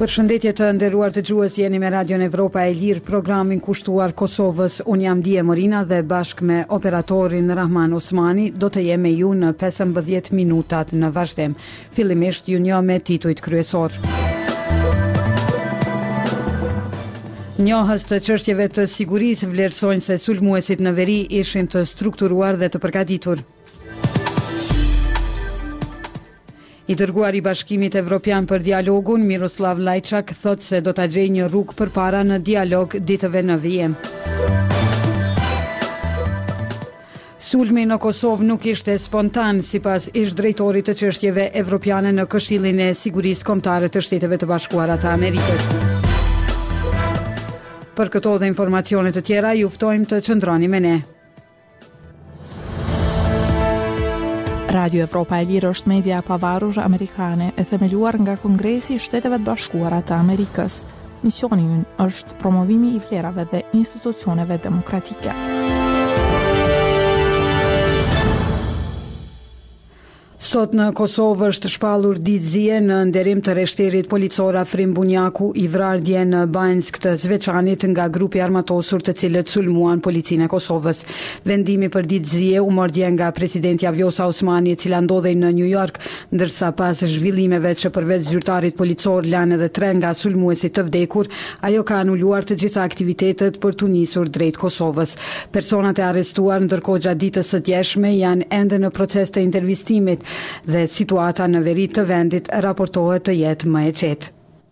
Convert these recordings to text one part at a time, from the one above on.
Përshëndetje të nderuar dëgjues, jeni me Radion Evropa e Lirë, programin kushtuar Kosovës. Unë jam Dije Morina dhe bashkë me operatorin Rahman Osmani do të jem me ju në 15 minutat në vazhdim. Fillimisht ju njoh me titujt kryesor. Njohës të çështjeve të sigurisë vlerësojnë se sulmuesit në veri ishin të strukturuar dhe të përgatitur. I dërguar i Bashkimit Evropian për dialogun, Miroslav Lajçak, thot se do ta gjejë një rrugë përpara në dialog ditëve në vijim. Sulmi në Kosovë nuk ishte spontan, sipas ish-drejtorit të çështjeve evropiane në Këshillin e Sigurisë Kombëtare të Shteteve të Bashkuara të Amerikës. Për këto dhe informacione të tjera, ju ftojmë të qëndroni me ne. Radio Evropa e Lirë është media e pavarur amerikane e themeluar nga Kongresi i Shteteve të Bashkuara të Amerikës. Misioni i ynë është promovimi i vlerave dhe institucioneve demokratike. Sot në Kosovë është shpallur ditëzie në nderim të rreshterit policor Afrim Bunjaku, i vrarë dje në Banjsk të Zveçanit nga grupi armatosur të cilët sulmuan policinë e Kosovës. Vendimi për ditëzie u mor dje nga presidenti Vjosa Osmani, e cila ndodhej në New York, ndërsa pas zhvillimeve që përveç zyrtarit policor lanë edhe 3 nga sulmuesit të vdekur, ajo ka anuluar të gjitha aktivitetet për tu nisur drejt Kosovës. Personat e arrestuar ndërkohë gjatë ditës së djeshme janë ende në proces të intervistimit dhe situata në veri të vendit raportohet të jetë më e qetë.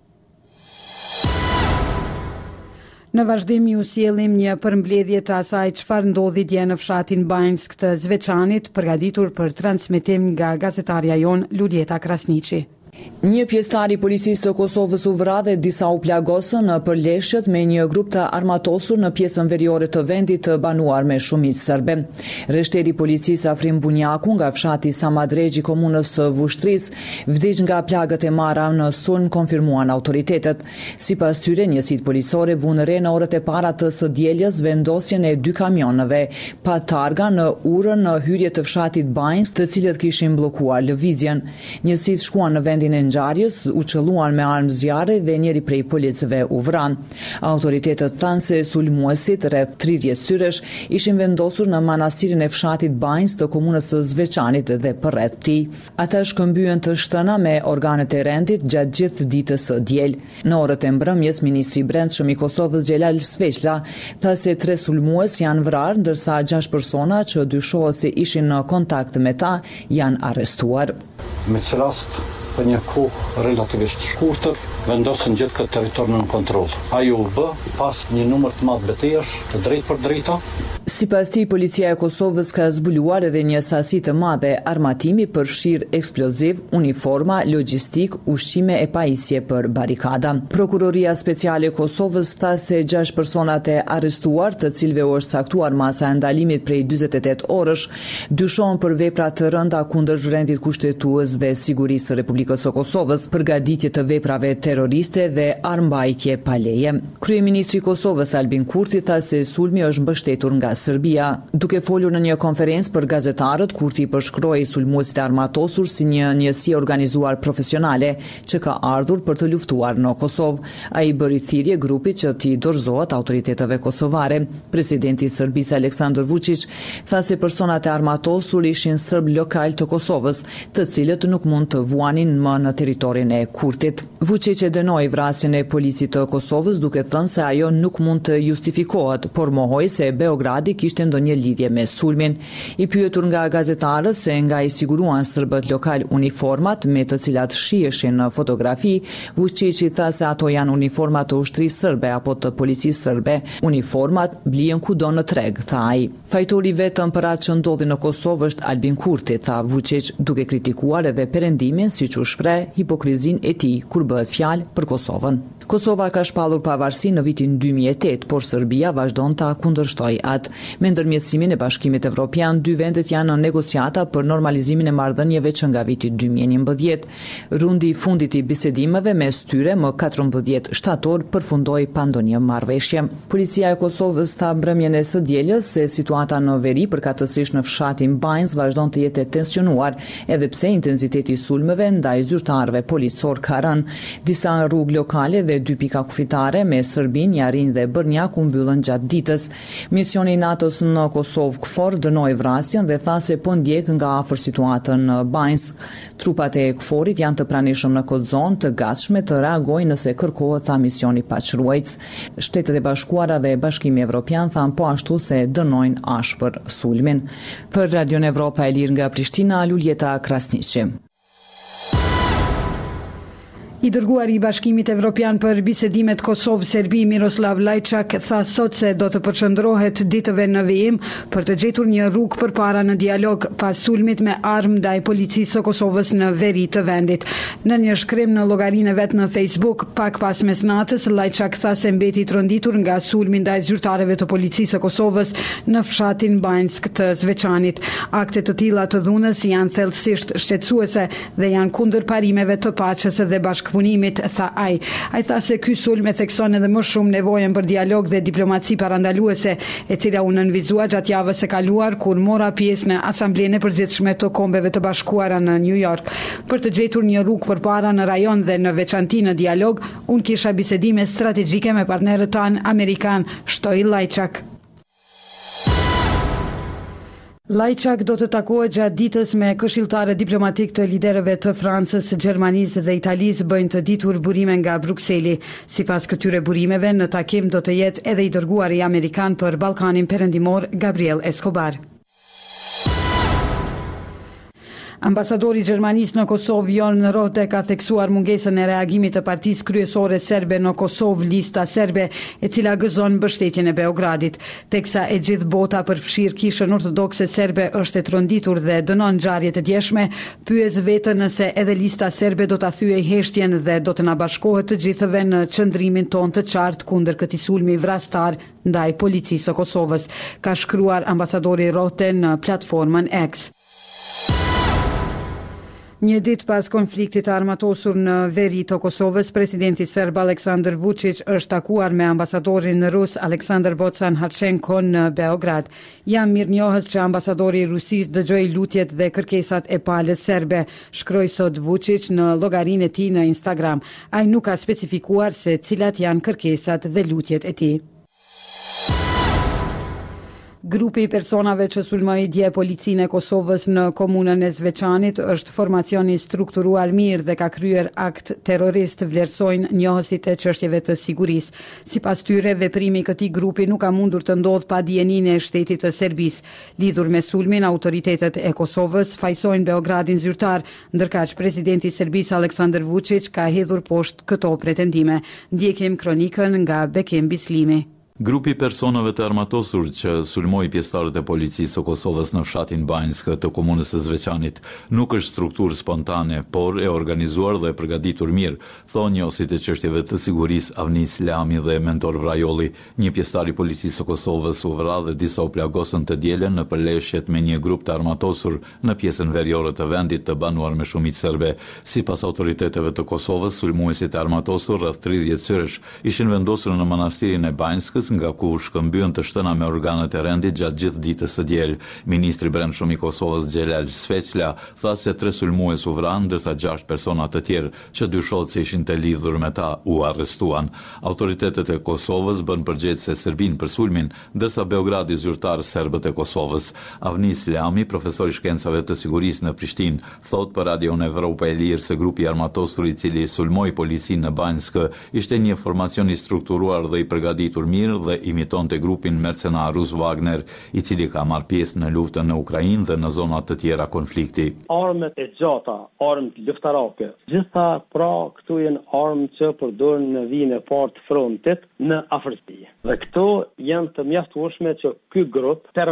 Në vazhdim ju sjellim një përmbledhje të asaj çfarë ndodhi dje në fshatin Banjsk të Zveçanit, përgatitur për transmetim nga gazetarja jon Luljeta Krasniqi. Një pjesëtar i policisë të Kosovës u vra dhe disa u plagosën në përleshjet me një grup të armatosur në pjesën veriore të vendit të banuar me shumicë serbe. Rreshteri i policisë Afrim Bunjaku nga fshati Samadregji, komunës së Vushtris, vdiq nga plagët e marra në sulm, konfirmuan autoritetet. Sipas tyre, njësitë policore vunë re në orët e para të së dieljes vendosjen e 2 kamionëve pa targa në urën në hyrje të fshatit Banjsk, të cilët kishin bllokuar lëvizjen. Njësitë shkuan në vendin e ngjarjes, u çelluan me armë zjarri dhe njëri prej policëve u vran. Autoritetet thanë se sulmuesit, rreth 30 syresh, ishin vendosur në manastirin e fshatit Banjsk të komunës së Zveçanit dhe përreth tij. Ata shkëmbyen të shtëna me organet e rendit gjatë gjithë ditës së diel. Në orët e mbrëmjes, ministri i Brendshëm i Kosovës Xhelal Sveçla tha se 3 sulmues janë vrarë, ndërsa 6 persona që dyshohet se ishin në kontakt me ta janë arrestuar. Me që rast, për një kohë relativisht shkurtër, vendosën gjithë këtë territor në kontroll. Ajo u bë pas një numër të madh betejësh të drejtë për drejta. Sipas tij, policia e Kosovës ka zbuluar edhe një sasi të madhe armatimi, përfshir eksploziv, uniforma, logjistik, ushqime e pajisje për barikada. Prokuroria Speciale e Kosovës tha se 6 personat e arrestuar, të cilëve u është caktuar masa e ndalimit prej 48 orësh, dyshohen për vepra të rënda kundër rendit kushtetues dhe sigurisë së Republikës së Kosovës, përgatitje të veprave terroriste dhe armbajtje pa leje. Kryeministri i Kosovës Albin Kurti tha se sulmi është mbështetur nga Serbia. Duke folur në një konferencë për gazetarët, Kurti përshkroi sulmuesit e armatosur si një njësi organizuar profesionale që ka ardhur për të luftuar në Kosovë. Ai bëri thirrje grupit që t'i dorëzohet autoriteteve kosovare. Presidenti i Serbisë Aleksandar Vučić tha se personat e armatosur ishin serb lokal të Kosovës, të cilët nuk mund të vuanin më në territorin e Kurtit. Vučić e dënoi vrasjen e policisë të Kosovës, duke thënë se ajo nuk mund të justifikohet, por mohoi se Beogradi kishte ndonjë lidhje me sulmin. I pyetur nga gazetarët se nga i siguruan serbët lokal uniformat me të cilat shiheshin në fotografi, Vučić tha se ato janë uniforma të ushtrisë serbe apo të policisë serbe. Uniformat blihen kudo në treg, tha ai. Fajtori vetëm për atë që ndodhi në Kosovë është Albin Kurti, tha Vučić, duke kritikuar edhe perëndimin, siç u shpreh, hipokrizinë e tij kur bëhet fjalë për Kosovën. Kosova ka shpallur pavarësi në vitin 2008, por Serbia vazhdon ta kundërshtojë atë. Me ndërmjetësimin e Bashkimit Evropian, dy vendet janë në negociata për normalizimin e marrëdhënieve që nga viti 2011. Rundi i fundit i bisedimeve mes tyre më 14 shtator përfundoi pa ndonjë marrëveshje. Policia e Kosovës tha mbrëmjen e së dielës se situata në veri përkatësisht në fshatin Bajnës vazhdon të jetë e tensionuar, edhe pse intensiteti i sulmeve ndaj zyrtarëve policor ka rënë. Disa rrugë lokale dhe 2 pika kufitare me Serbin, Jarin dhe Bërnjak u mbyllën gjatë ditës. Misioni i NATO-s në Kosovë KFOR dënoi vrasjen dhe tha se po ndjek nga afër situatën në Bajnës. Trupat e KFOR-it janë të pranishëm në këtë zonë, të gatshme të reagojnë nëse kërkohet, tha misioni paqërues. Shtetet e Bashkuara dhe Bashkimi Evropian thanë po ashtu se dënojnë ashpër sulmin. Për Radio Evropa e Lirë nga Prishtina, Luljeta Krasniqi. I dërguari i Bashkimit Evropian për bisedimet Kosovë-Serbi Miroslav Lajçak tha sot se do të përqendrohet ditëve në vijim për të gjetur një rrugë përpara në dialog pas sulmit me armë ndaj policisë së Kosovës në veri të vendit. Në një shkrim në llogarinë vet në Facebook, pak pas mesnatës, Lajçak tha se mbeti i tronditur nga sulmi ndaj zyrtarëve të policisë së Kosovës në fshatin Banjsk të Zveçanit. Akte të tilla të dhunës janë thellësisht shqetësuese dhe janë kundër parimeve të paqes dhe punimit, tha ai. Ai tha se ky sulm e thekson edhe më shumë nevojën për dialog dhe diplomaci parandaluese, e cila u nënvizua gjatë javës së kaluar kur mora pjesë në Asamblenë e Përgjithshme të Kombeve të Bashkuara në New York. Për të gjetur një rrugë përpara në rajon dhe në veçanti në dialog, unë kisha bisedime strategjike me partnerët tanë amerikan, shtoi Lajçak. Lajçak do të takohet gjatë ditës me këshilltarë diplomatik të liderëve të Francës, Gjermanisë dhe Italisë, bëjnë të ditur burime nga Brukseli. Sipas këtyre burimeve, në takim do të jetë edhe i dërguari amerikan për Ballkanin Perëndimor, Gabriel Escobar. Ambasadori i Gjermanisë në Kosovë, Jorn Rohde, ka theksuar mungesën e reagimit të partisë kryesore serbe në Kosovë, Lista Serbe, e cila gëzon mbështetjen e Beogradit. Teksa e gjithë bota përfshirë Kishën Ortodokse Serbe është e tronditur dhe dënon ngjarjet e djeshme, pyes veten nëse edhe Lista Serbe do ta thyejë heshtjen dhe do të na bashkohet të gjithëve në qëndrimin ton të qartë kundër këtij sulmi vrastar ndaj policisë së Kosovës, ka shkruar ambasadori Rohde në platformën X. Një ditë pas konfliktit armatosur në veri të Kosovës, presidenti serb Aleksandar Vučić është takuar me ambasadorin rus Aleksandar Bocan Hatchenko në Beograd. Jam mirënjohës që ambasadori i Rusisë dëgjoi lutjet dhe kërkesat e palës serbe, shkroi sot Vučić në llogarinë e tij në Instagram. Ai nuk ka specifikuar se cilat janë kërkesat dhe lutjet e tij. Grupi i personave që sulmoi dje policinë e Kosovës në komunën e Zveçanit është formacion i strukturuar mirë dhe ka kryer akt terrorist, vlerësojnë njohësit e çështjeve të sigurisë. Sipas tyre, veprimi i këtij grupi nuk ka mundur të ndodhë pa dijeninë e shtetit të Serbisë. Lidhur me sulmin, autoritetet e Kosovës fajsojnë Beogradin zyrtar, ndërkaq presidenti i Serbisë Aleksandar Vučić ka hedhur poshtë këto pretendime. Ndjekim kronikën nga Bekim Bislimi. Grupi personave të armatosur që sulmoi pjesëtarët e policisë së Kosovës në fshatin Banjsk të komunës së Zveçanit nuk është strukturë spontane, por e organizuar dhe e përgatitur mirë, thonë njohësit e çështjeve të sigurisë Avnis Lami dhe Mentor Vrajolli. Një pjesëtar i policisë së Kosovës u vra dhe disa u plagosën të dielën në përleshjet me një grup të armatosur në pjesën veriore të vendit të banuar me shumicë serbe. Sipas autoriteteve të Kosovës, sulmuesit e armatosur rreth 30 syresh ishin vendosur në manastirin e Banjskës, nga ku shkëmbyen të shtëna me organet e rendit gjatë gjithë ditës së diel. Ministri i Brendshëm i Kosovës Xhelal Sveçla tha se 3 sulmues u vranë, ndërsa 6 persona të tjerë që dyshohet se ishin të lidhur me ta u arrestuan. Autoritetet e Kosovës bën përgjigje se Serbinë për sulmin, ndërsa Beogradi zyrtar serbët e Kosovës. Avnis Lami, profesor i shkencave të sigurisë në Prishtinë, thot për Radio Evropa e Lirë se grupi armatosur i cili sulmoi policinë në Banjsk ishte një formacion i strukturuar dhe i përgatitur mirë dhe imitonte grupin mercenar rus Wagner, i cili ka marrë pjesë në luftën në Ukrainë dhe në zona të tjera konflikti. Armët e gjata, armët luftarake, gjitha pra këtu janë armë që përdoren në vijën e parë të frontit në Afrikë. Dhe këto janë të mjaftueshme që ky grup terrorist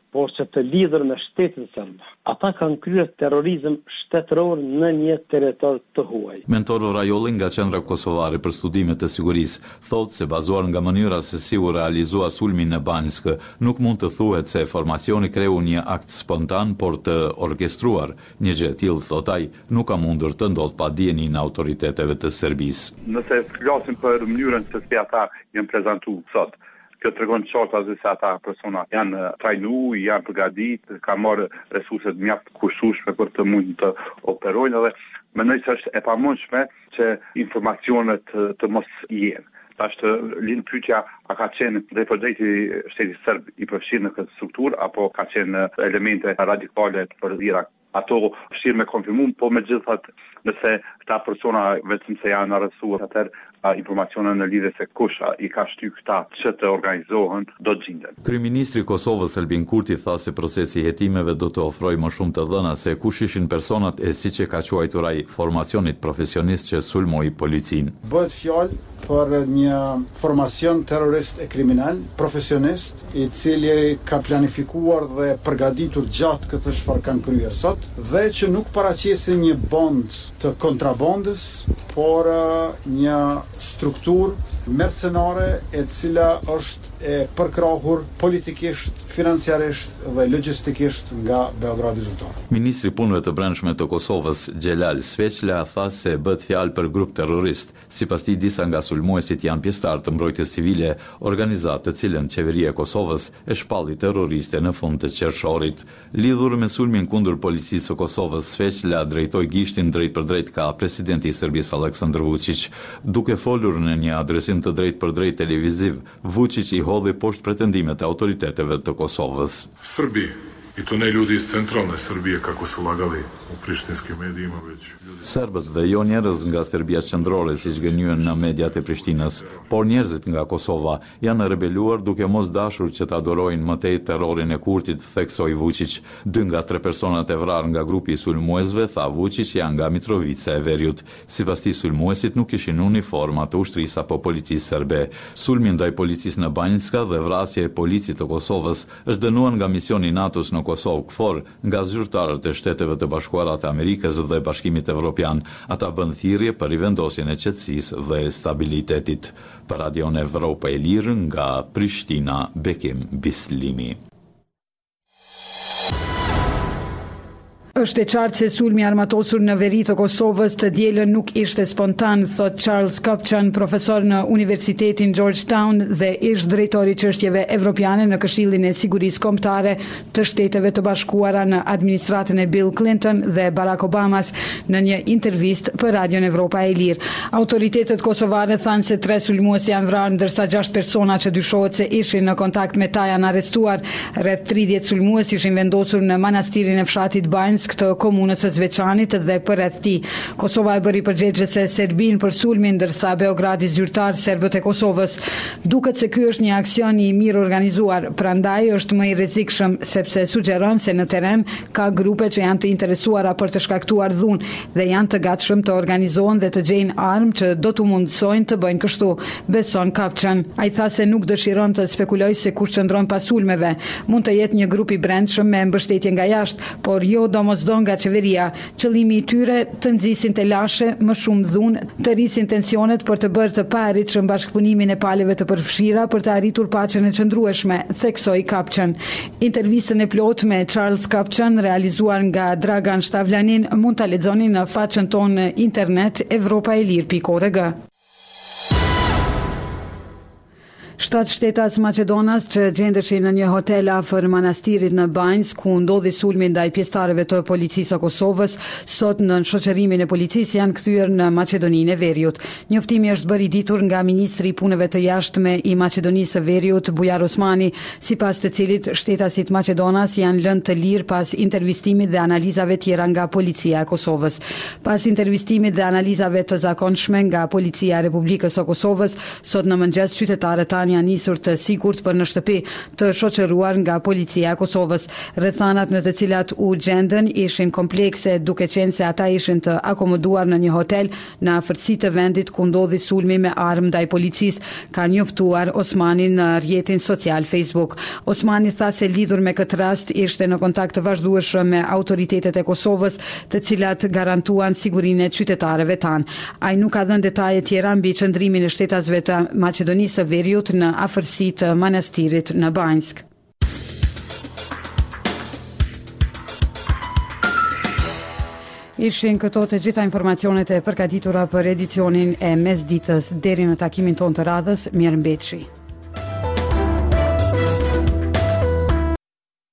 por që të lidhur me shtetin serb. Ata kanë kryer terrorizëm shtetëror në një territor të huaj. Mentor Rajolli nga Qendra Kosovare për Studimet e Sigurisë thotë se bazuar nga mënyra se si u realizua sulmi në Banjsk, nuk mund të thuhet se formacioni kreu një akt spontan, por të orkestruar. Një gjë e tillë, thot ai, nuk ka mundur të ndodhë pa dijenin e autoriteteve të Serbisë. Nëse flasim për mënyrën se si ata janë prezantuar sot, kjo tregon qartë se ata persona janë trajnu, janë përgatitur, kanë marrë resurset mjaft kushtueshme për të mund të operojnë dhe mendoj se është e pamundshme që informacionet të mos jenë. Tash të lind pyetja, a ka qenë drejtpërdrejti shteti serb i përfshirë në këtë strukturë apo ka qenë elemente radikale të përdhira? Ato vështirë me konfirmum, po megjithatë nëse këta persona vetëm se janë arrestuar, atëherë informacione në lidhje se kush i ka shtyr këta që të organizohen do të gjenden. Kryeministri i Kosovës Albin Kurti tha se procesi i hetimeve do të ofrojë më shumë të dhëna se kush ishin personat e siç e ka quajtur ai formacionit profesionist që sulmoi policinë. Bëhet fjalë për një formacion terrorist e kriminal, profesionist, i cili ka planifikuar dhe përgatitur gjatë këtë çfarë kanë kryer sot, dhe që nuk paraqesin një bond të kontrabandës, por një strukturë mercenare e cila është e përkrahur politikisht, financiarisht dhe logjistikisht nga Beogradi zyrtar. Ministri i Punëve të Brendshme të Kosovës, Xhelal Sveçla, tha se bëhet fjalë për grup terrorist. Sipas tij, disa nga sulmuesit janë pjesëtar të mbrojtjes civile, organizatë të cilën qeveria e Kosovës e shpalli terroriste në fund të qershorit. Lidhur me sulmin kundër policisë së Kosovës, Sveçla drejtoi gishtin drejt për drejt ka presidenti i Serbisë Aleksandar Vučić. Duke folur në një adresim të drejt për drejt televiziv, Vučić i hodhi poshtë pretendimet e autoriteteve të Kosovës. Srbi i to ne ljudi iz centralne Srbije kako su lagali u prištinskim medijima već. Serbët dhe jo njerëz nga Serbia qendrore siç gënjyen në mediat e Prishtinës, por njerëzit nga Kosova janë rebeluar duke mos dashur që ta adorojnë më tej terrorin e Kurtit, theksoi Vučić. 2 nga 3 personat e vrarë nga grupi i sulmuesve, tha Vučić, janë nga Mitrovica e Veriut. Sipas tij, sulmuesit nuk kishin uniforma të ushtrisë apo policisë serbe. Sulmi ndaj policisë në Banjska dhe vrasja e policit të Kosovës është dënuar nga misioni NATO-s në Kosovë, KFOR, nga zyrtarët e Shteteve të Bashkuara të Amerikës dhe Bashkimit Evropian. Ata bën thirrje për rivendosjen e qetësisë dhe stabilitetit. Për Radion Evropa e Lirë nga Prishtina, Bekim Bislimi. Është e qartë se sulmi armatosur në veri të Kosovës të dielën nuk ishte spontan, thot Charles Kupchan, profesor në Universitetin Georgetown dhe ish drejtori çështjeve evropiane në Këshillin e Sigurisë Kombëtare të Shteteve të Bashkuara në administratën e Bill Clinton dhe Barack Obamas në një intervistë për Radion Evropa e Lirë. Autoritetet kosovare thanë se 3 sulmues janë vrarë, ndërsa 6 persona që dyshohet se ishin në kontakt me ta janë arrestuar. Rreth 30 sulmues ishin vendosur në manastirin e fshatit Banjsk të komunës së Zveçanit dhe përreth tij. Kosova e bëri përgjegjëse Serbin për sulmin, ndërsa Beogradi zyrtar serbët e Kosovës. Duket se ky është një aksion i mirë organizuar, prandaj është më i rrezikshëm sepse sugjeron se në terren ka grupe që janë të interesuara për të shkaktuar dhunë dhe janë të gatshëm të organizohen dhe të gjejnë armë që do t'u mundsojnë të bëjnë kështu, beson Kupchan. Ai tha se nuk dëshiron të spekulojë se kush qëndron pas sulmeve. Mund të jetë një grup i brendshëm me mbështetje nga jashtë, por jo domosdoshmë nga qeveria. Qëllimi i tyre të nxisin të lashe më shumë dhunë, të rrisin tensionet për të bërë të paarritshëm bashkëpunimin e palëve të përfshira për të arritur paqen e qëndrueshme, theksoi Kupchan. Intervistën e plotë me Charles Kupchan realizuar nga Dragan Stavlanin mund ta lexoni në faqen tonë në internet evropaelir.org. 7 shtetas Maqedonas që gjendeshin në një hotel afër manastirit në Banjsk, ku ndodhi sulmi ndaj pjesëtarëve të policisë së Kosovës, sot në shoqërimin e policisë janë kthyer në Maqedoninë e Veriut. Njoftimi është bërë i ditur nga ministri i punëve të jashtme i Maqedonisë së Veriut, Bujar Osmani, sipas të cilit shtetasit Maqedonas janë lënë të lirë pas intervistimit dhe analizave tjera nga policia e Kosovës. Pas intervistimit dhe analizave të zakonshme nga policia e Republikës së Kosovës, sot në mëngjes qytetarët tanë janë nisur të sigurt për në shtëpi, të shoqëruar nga policia e Kosovës. Rrethanat në të cilat u gjendën ishin komplekse, duke qenë se ata ishin të akomoduar në një hotel në afërsi të vendit ku ndodhi sulmi me armë ndaj policisë, ka njoftuar Osmani në rrjetin social Facebook. Osmani tha se lidhur me këtë rast ishte në kontakt të vazhdueshëm me autoritetet e Kosovës, të cilat garantuan sigurinë e qytetarëve tanë. Ai nuk ka dhënë detaje tjera mbi qëndrimin e shtetasve të Maqedonisë së Veriut në afërsi të manastirit në Banjsk. Ishin këto të gjitha informacionet e përgatitura për edicionin e mesditës. Deri në takimin ton të radhës, mirëmbëjtje.